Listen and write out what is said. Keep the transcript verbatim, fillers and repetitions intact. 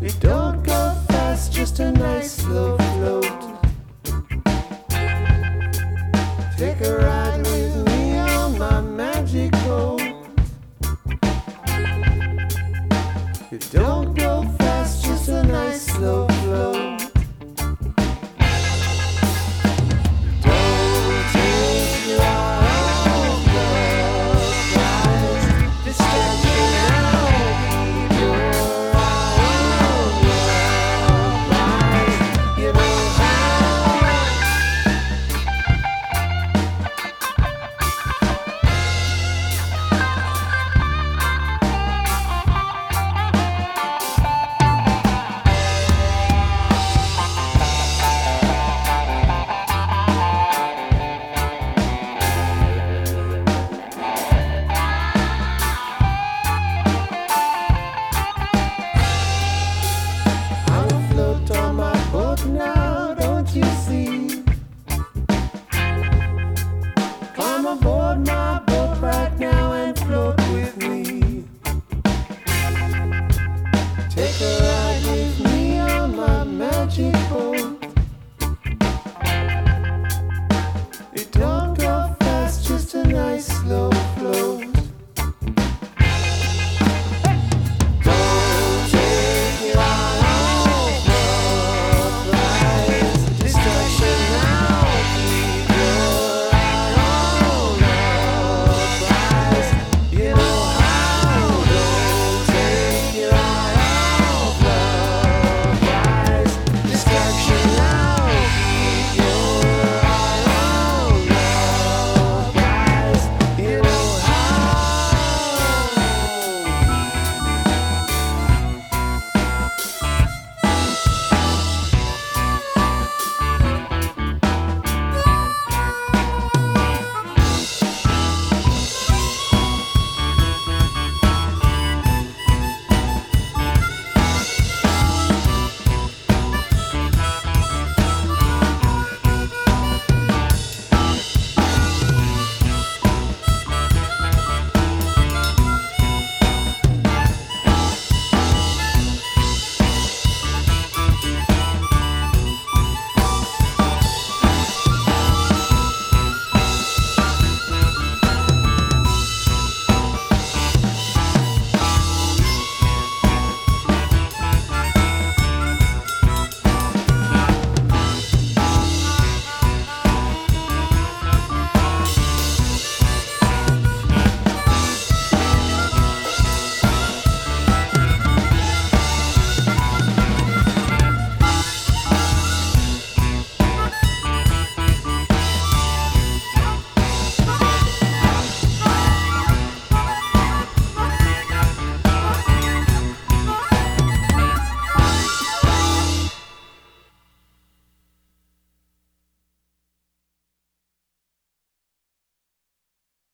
Don't go fast, just a nice slow float. Take a ride with me on my magic boat. Don't go fast, just a nice slow float. Now, don't you see? Climb aboard my boat right now and float with me. Take a ride with me on my magic boat.